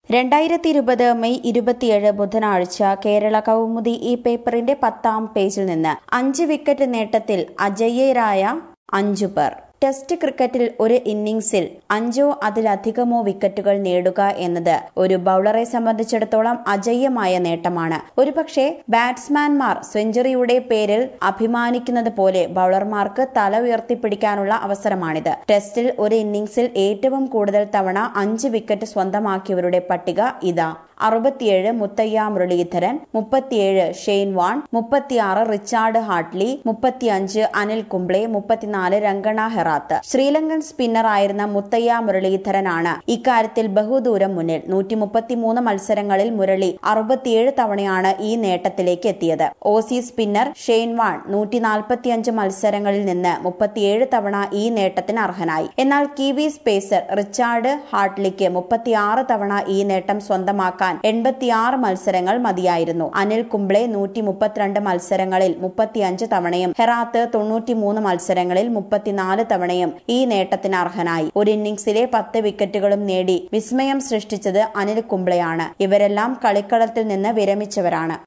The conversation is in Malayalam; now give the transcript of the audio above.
2020 മെയ് 27 ബുധനാഴ്ച കേരള കൗമുദി ഈ പേപ്പറിന്റെ 10-ാം പേജിൽ നിന്ന് 5 വിക്കറ്റ് നേട്ടത്തിൽ അജയ്യരായ 5 പേർ. ടെസ്റ്റ് ക്രിക്കറ്റിൽ ഒരു ഇന്നിംഗ്സിൽ 5 അതിലധികമോ വിക്കറ്റുകൾ നേടുക എന്നത് ഒരു ബൌളറെ സംബന്ധിച്ചിടത്തോളം അജയ്യമായ നേട്ടമാണ്. ഒരുപക്ഷെ ബാറ്റ്സ്മാൻമാർ സെഞ്ചുറിയുടെ പേരിൽ അഭിമാനിക്കുന്നത് പോലെ ബൌളർമാർക്ക് തല ഉയർത്തിപ്പിടിക്കാനുള്ള അവസരമാണിത്. ടെസ്റ്റിൽ ഒരു ഇന്നിംഗ്സിൽ ഏറ്റവും കൂടുതൽ തവണ 5 വിക്കറ്റ് സ്വന്തമാക്കിയവരുടെ പട്ടിക ഇതാ: 67 Muthiah Muralitharan, 37 Shane Warne, 36 Richard Hadlee, 35 Anil Kumble, 34 Rangana Herath. Sri Lankan സ്പിന്നറായിരുന്ന മുത്തയ്യ മുരളീധരനാണ് ഇക്കാര്യത്തിൽ ബഹുദൂരം മുന്നിൽ. 133 മത്സരങ്ങളിൽ മുരളി 67 തവണയാണ് ഈ നേട്ടത്തിലേക്ക് എത്തിയത്. ഓസി സ്പിന്നർ ഷെയ്ൻ വാൺ 145 മത്സരങ്ങളിൽ നിന്ന് 37 തവണ ഈ നേട്ടത്തിന് അർഹനായി. എന്നാൽ കിവി സ്പേസർ റിച്ചാർഡ് ഹാട്ട്ലിക്ക് 36 തവണ ഈ നേട്ടം സ്വന്തമാക്കാൻ 86 മത്സരങ്ങൾ മതിയായിരുന്നു. അനിൽ കുംബ്ലെ 132 മത്സരങ്ങളിൽ 35 തവണയും ഹെറാത്ത് 93 മത്സരങ്ങളിൽ 34 തവണയും ഈ നേട്ടത്തിന് അർഹനായി. ഒരു ഇന്നിംഗ്സിലെ 10 വിക്കറ്റുകളും നേടി വിസ്മയം സൃഷ്ടിച്ചത് അനിൽ കുംബ്ലെയാണ്. ഇവരെല്ലാം കളിക്കളത്തിൽ നിന്ന് വിരമിച്ചവരാണ്.